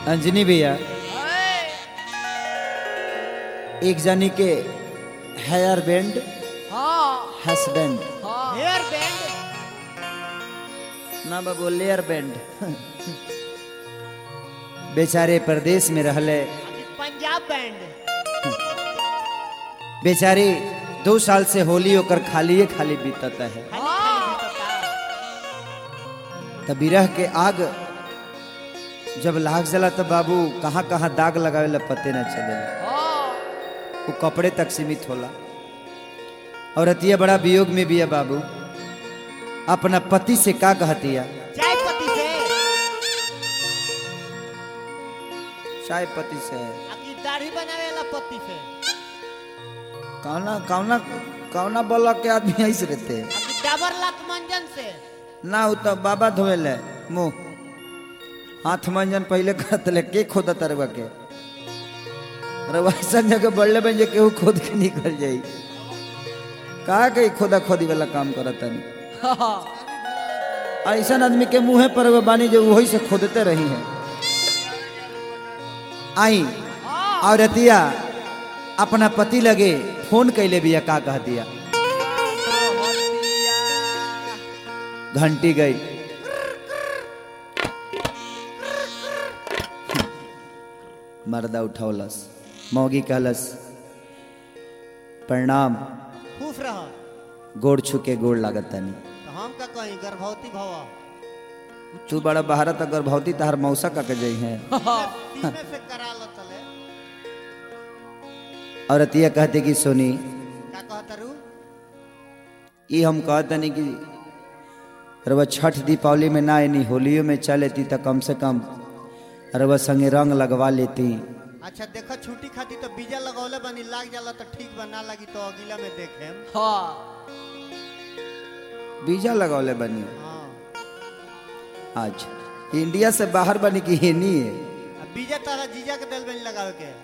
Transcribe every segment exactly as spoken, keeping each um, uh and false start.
अंजनी भैया एक जानी के hair band husband hair band ना बाबू लेयर बैंड बेचारे प्रदेश में रहले पंजाब बैंड बेचारी दो साल से होली होकर खाली खाली बीतता है। तब बिरह के आग जब लाग जला तब बाबू कहाँ कहाँ दाग लगावे ला पते न चले, वो कपड़े तक सीमित होला। और अतिया बड़ा वियोग में भी है बाबू, अपना पति से का कहतिया? चाय पत्ती से चाय पति से आकी दाढ़ी बनावे वाला पत्ती से कौना कौना कौना बोला के आदमी ऐसे रहते हैं आकी डाबर लात मंजन से ना। वो तो बाबा धोएले मुंह हाथ मंजन पहले करत ले के खोदा तरवा के रवासन जगह बढ़ले बन जे केहू खोद के निकल जाई। का के खोदा खोदी वाला काम करता नहीं। ऐसा आदमी के मुंह पर वो बानी जो वही से खोदते रही है। आई और रतिया अपना पति लगे फोन कैले बिया, का कह दिया? घंटी गई, मर्दा उठौलस, मौगी कहलस प्रणाम, खुश रह। गोड़ छुके गोड़ लागत तनी। तो हम का कहीं गर्भवती भवा तू बड़ा बहारत गर्भवती तहार मौसा का के जई है। सीने से करा लो चले। और अतिया कहते कि सोनी का कहता रू? ये हम कहते नहीं कि रवा छठ दीपावली में ना आनी, होलियों में चल लेती तो कम से कम रवा संगे रंग लगवा लेती। अच्छा देखो छुट्टी खाती तो बीजा लगौले बनी, लाग जाला तो ठीक बा, ना लगी तो अगला में देखेम। हां बीजा लगौले बनी हां आज इंडिया से बाहर बनी की है नहीं है। अब बीजा तारा जीजा के दिल में लगावे के।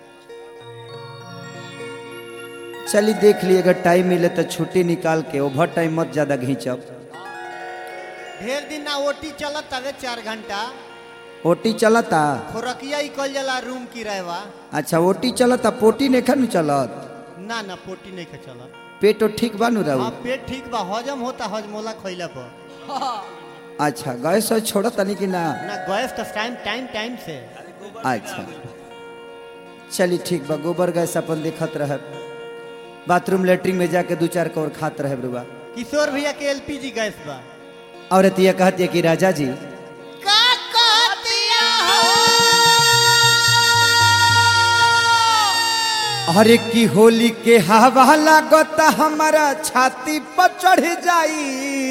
चलिए देख लिए, अगर टाइम मिले तो छुट्टी निकाल के, ओवर टाइम मत ज्यादा घींचब। ढेर दिन ना ओटी चलत तवे चार घंटा ओटी चलता। खोरकिया ही कल जला रूम की रहवा। अच्छा ओटी चलता, पोटी नहीं खन चलत? ना ना पोटी नहीं के चलत। पेटो ठीक बानू रहू? हां पेट ठीक बा, हजम होता हजमोला खइला पर। अच्छा गैस छोड़ा तनी कि ना? ना गैस तो टाइम टाइम टाइम से। अच्छा चलिए ठीक बा, गोबर गैस अपन देखत रहे, बाथरूम लेटरिन में जाके दो चार कौर खात रहे रुआ। किशोर भैया के एलपीजी गैस बा। और अतिया कहती है कि राजा जी का कहतिया हो? अरे की होली के हवा लागता हमारा छाती पर चढ़ जाई।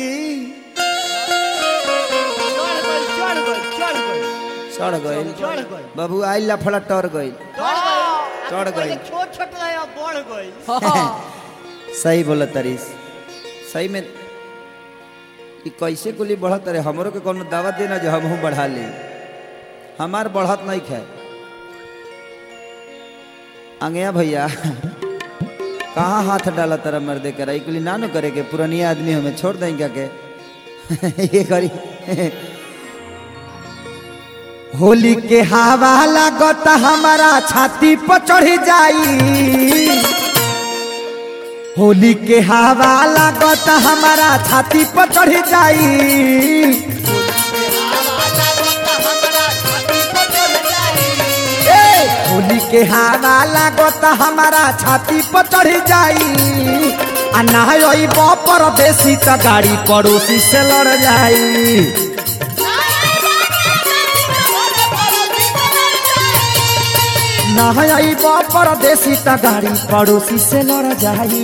चढ़ गई चढ़ गई चढ़ गई चढ़ गई चढ़ गई बाबू आई लफड़ा टर गई चढ़ गई। छोट छोट रहे अब बढ़ गई। सही बोला तरीस, सही में कि कैसे कुली बढ़त रहे। हमरो के कोनो दावा देना जो हमहू बढ़ा ली, हमार बढ़त नहीं खे। अंगया भैया कहाँ हाथ डाला तरह मर्दे कर कुली ना नो करे के, पुरानी आदमी हमें छोड़ देंगे के ये करी। होली के हवा लागत हमारा छाती पर चढ़ जाई। होली के हवा लागत हमारा छाती पर चढ़ जाई। होली के हवा लागत हमारा छाती पर चढ़ जाई। आ ना होई पर बेसी तो गाड़ी पड़ोसी से लड़ जाई। ना होई पर देसी तो गाड़ी पड़ोसी से लड़ जाई।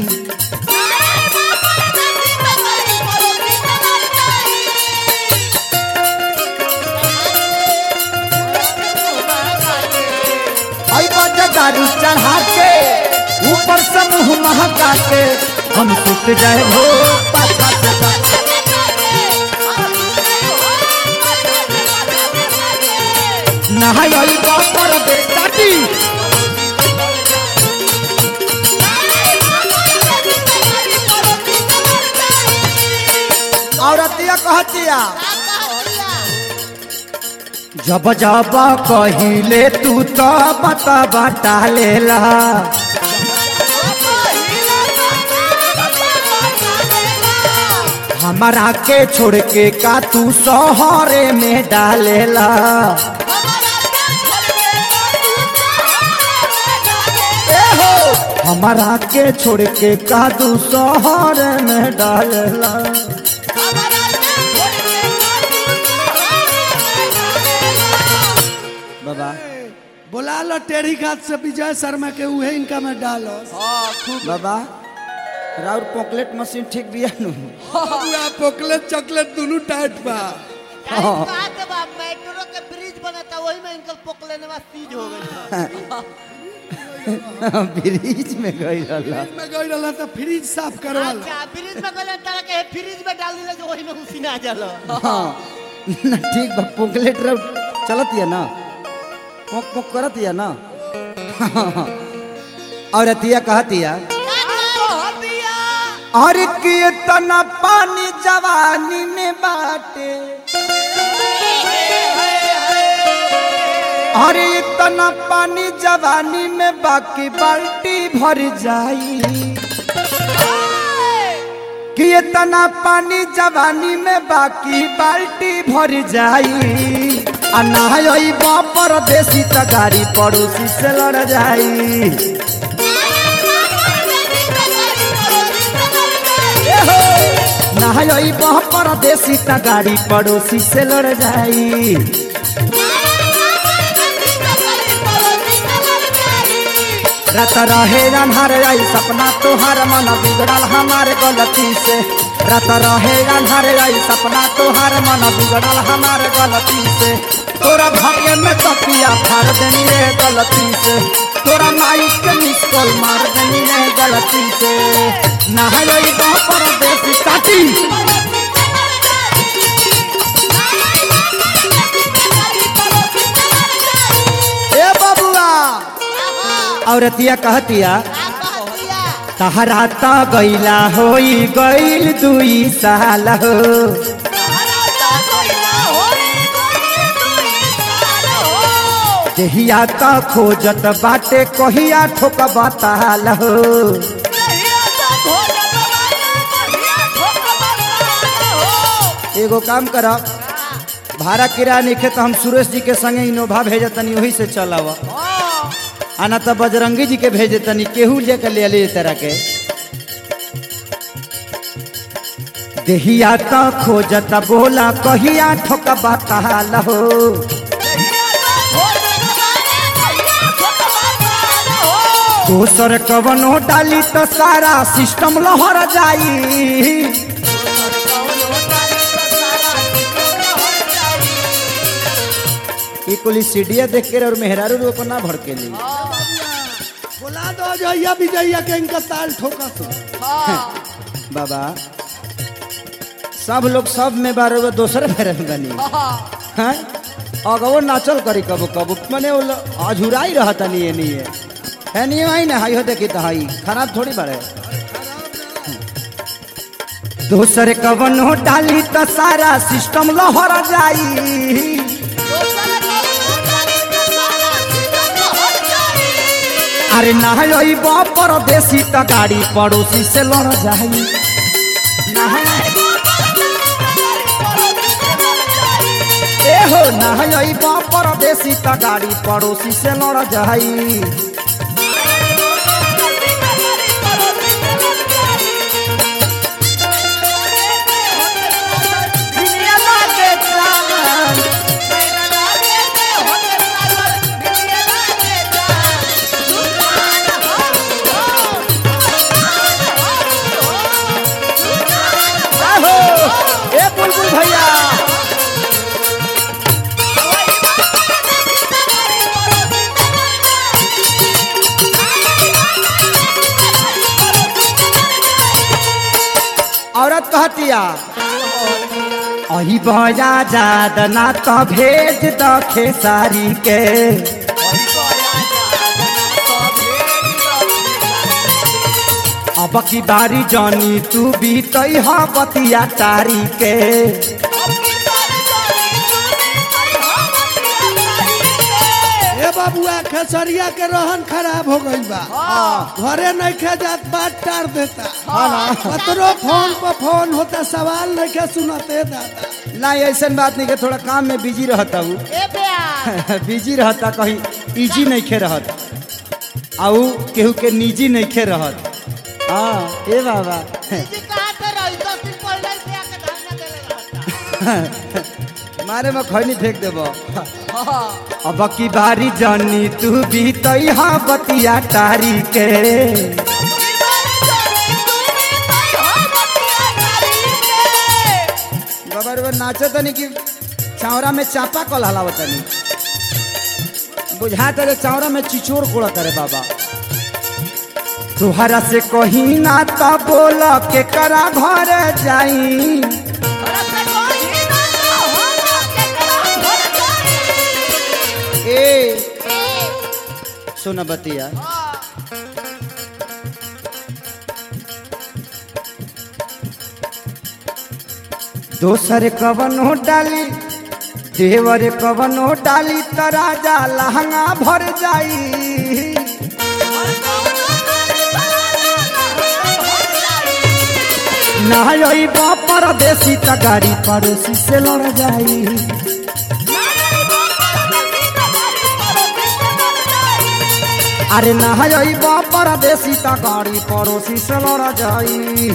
दारू चढ़ा के ऊपर से मुंह महका के हम सुत जाए हो पाछा नहाई पर बेटी। औरतिया कहतिया जब जब कहिले तू तो बता बता लेला हमारा के छोड़ के का तू शहरे में डालेला हमारा के छोड़ के का तू शहरे में डालेला बाबा बोला लो टेढ़ी घाट से विजय शर्मा के उहे इनका में डालो। बाबा राउर पॉकलेट मशीन ठीक बिया नु पॉकलेट चॉकलेट दोनों टाइट बा। मेट्रो के ब्रिज बनता वही में इनका पकड़ने में सीज हो गई ब्रिज में गई रहला में गई रहला तो फ्रिज साफ करवा लो। अच्छा ब्रिज में गले तारा के फ्रिज में डाल दिले जो वही में उसीना जाला। हां ना ठीक बा पॉकलेट रे चलत है ना पोक पोक करत है ना और अतिया कहतिया और कितना पानी जवानी में बाटे और इतना पानी जवानी में बाकी बाल्टी भर जाई कि इतना पानी जवानी में बाकी बाल्टी भर जाई अनाई बापर देसी त गाड़ी पड़ोसी से लड़ जाई नहाई बापर देसी त गाड़ी पड़ोसी से लड़ जाई रात रहे अन्हार आई सपना तोहार मन बिगड़ल हमारे गलती से रात रहे अन्हार आई सपना तोहार मन बिगड़ल हमारे गलती से तोरा भाग्य में तकिया फाड़ देनी रे गलती से तोरा माई के मिस कॉल मार देनी रे गलती से नहाई बापर देसी काटी ए बबुआ औरतिया कहतिया तहरा ता गईला होई गईल दुई साल हो देहिया ता खोजत बाटे कहिया ठोक बताल हो एगो काम कर भाड़ा किराया निखे तो हम सुरेश जी के संगे इनोभा भेजतनी वही से चलावा आना तो बजरंगी जी के भेजे तनी केहू लेकर ले ले तरह के देहिया तो खोजत बोला कहिया ठोक बताल हो दोसर कवनो डाली तो सारा सिस्टम लहर जाई ई कुली सीढ़िया देख के और मेहरारू रो ना भड़के ली बोला दो जइया विजया के इनका ताल ठोका तो बाबा सब लोग सब में बार दोसर फेरे में बनी हैं अगवो नाचल करी कबो कबो मने अझुराई रहता नहीं नहीं है है नहीं आई ना हाई हो देखी तो हाई खराब थोड़ी बारे दोसर कवनो डाली तो सारा सिस्टम लहर जाई अरे नहाई बापर देसी त गाड़ी पड़ोसी से लड़ जाई ए हो नहाई बापर देसी त गाड़ी पड़ोसी से लड़ जाई भैया औरत कहतिया अही बजा जाद ना तो भेज द खेसारी के अब की बारी जानी तू भी तई हा बतिया तारी के खेसरिया के रहन खराब हो गई बा घरे नहीं खे जात बात टार देता कतरो फोन पर फोन होता सवाल नहीं खे सुनते दादा ना ऐसा बात नहीं के थोड़ा काम में बिजी रहता हूँ बिजी रहता कहीं इजी नहीं खे रहत आऊ केहू के निजी नहीं खे रहत हाँ ए बाबा मारे में खैनी फेंक देबो अब की बारी जानी तू भी तैहा बतिया टारी के बाबा रे नाचो तनी कि चावरा में चापा कल हलावत तनी बुझा तेरे चावरा में चिचोर कोड़ा करे बाबा तुहरा से कहीं ना ता बोला के करा घर जाई ए सुना बतिया दोसर कवनो डाली देवर कवनो डाली त राजा लहंगा भर जाई ना आई परदेसी त गाड़ी पड़ोसी से लड़ जाई अरे ना आई परदेसी त गाड़ी पड़ोसी से लड़ जाई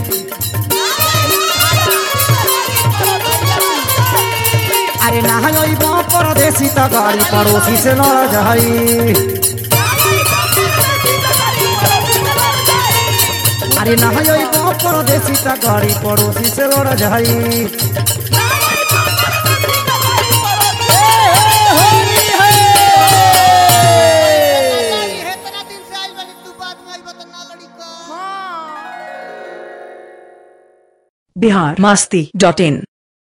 अरे ना आई परदेसी त गाड़ी पड़ोसी से लड़ जाई अरे ना आई परदेसी त गाड़ी पड़ोसी से लड़ जाई बिहार मस्ती डॉट इन।